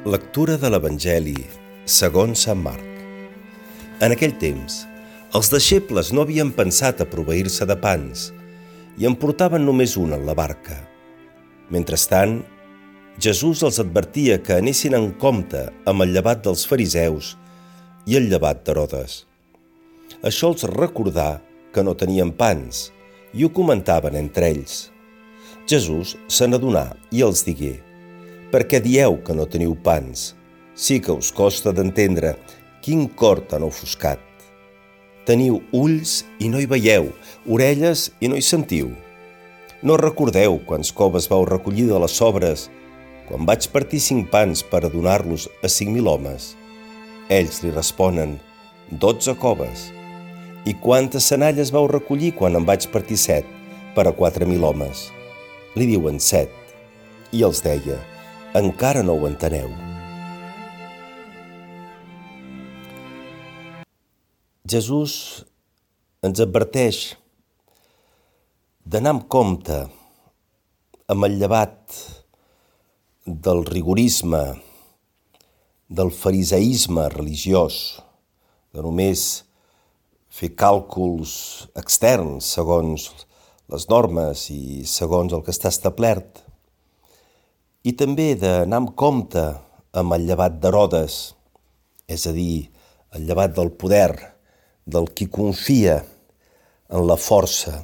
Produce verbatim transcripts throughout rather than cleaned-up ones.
Lectura de l'Evangeli segons Sant Marc. En aquell temps, els deixebles no havien pensat a proveir-se de pans i en portaven només un en la barca. Mentrestant, Jesús els advertia que anessin en compte amb el llevat dels fariseus i el llevat d'Herodes. Això els recordà que no tenien pans i ho comentaven entre ells. Jesús se n'adonà i els digué: «Per què dieu que no teniu pans? Sí que us costa d'entendre quin cor tan ofuscat. Teniu ulls i no hi veieu, orelles i no hi sentiu. No recordeu quants coves vau recollir de les sobres quan vaig partir cinc pans per a donar-los a cinc mil homes?» Ells li responen: «Dotze coves». «I quantes senalles vau recollir quan en vaig partir set per a quatre mil homes?» Li diuen set. I els deia: «Encara no ho enteneu». Jesús ens adverteix d'anar amb compte amb el llevat del rigorisme, del fariseisme religiós, de només fer càlculs externs segons les normes i segons el que està establert, i també d'anar amb compte amb el llevat d'Herodes, és a dir, el llevat del poder, del qui confia en la força.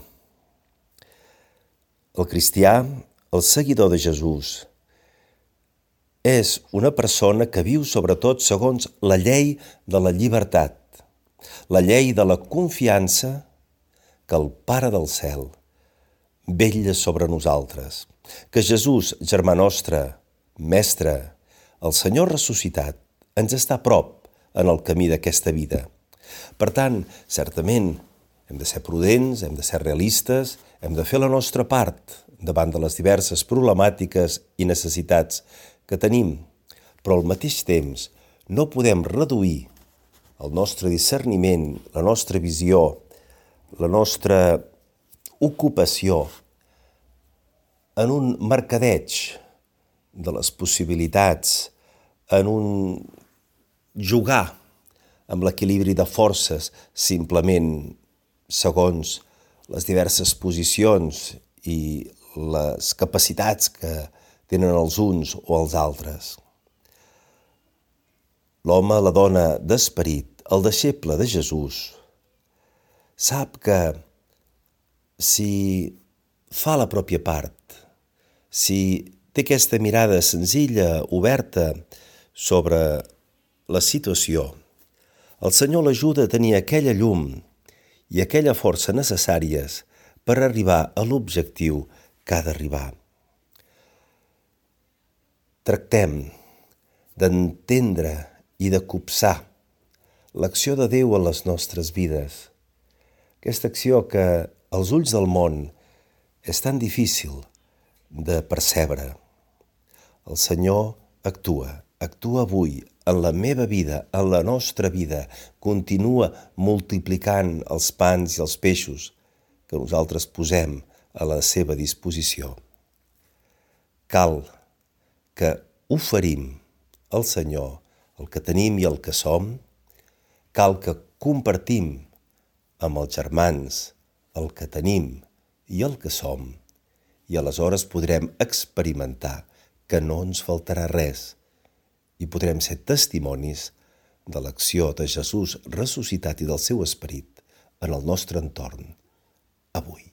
El cristià, el seguidor de Jesús, és una persona que viu sobretot segons la llei de la llibertat, la llei de la confiança que el Pare del cel vetlla sobre nosaltres, que Jesús, germà nostre, mestre, el Senyor ressuscitat, ens està a prop en el camí d'aquesta vida. Per tant, certament, hem de ser prudents, hem de ser realistes, hem de fer la nostra part davant de les diverses problemàtiques i necessitats que tenim, però al mateix temps no podem reduir el nostre discerniment, la nostra visió, la nostra ocupació en un mercadeig de les possibilitats, en un jugar amb l'equilibri de forces simplement segons les diverses posicions i les capacitats que tenen els uns o els altres. L'home, la dona d'esperit, el deixeble de Jesús, sap que si fa la pròpia part, si té aquesta mirada senzilla, oberta sobre la situació, el Senyor l'ajuda a tenir aquella llum i aquella força necessàries per arribar a l'objectiu que ha d'arribar. Tractem d'entendre i de copsar l'acció de Déu en les nostres vides. Aquesta acció que als ulls del món és tan difícil de percebre. El Senyor actua, actua avui en la meva vida, en la nostra vida, continua multiplicant els pans i els peixos que nosaltres posem a la seva disposició. Cal que oferim al Senyor el que tenim i el que som, cal que compartim amb els germans el que tenim i el que som, i aleshores podrem experimentar que no ens faltarà res i podrem ser testimonis de l'acció de Jesús ressuscitat i del seu esperit en el nostre entorn avui.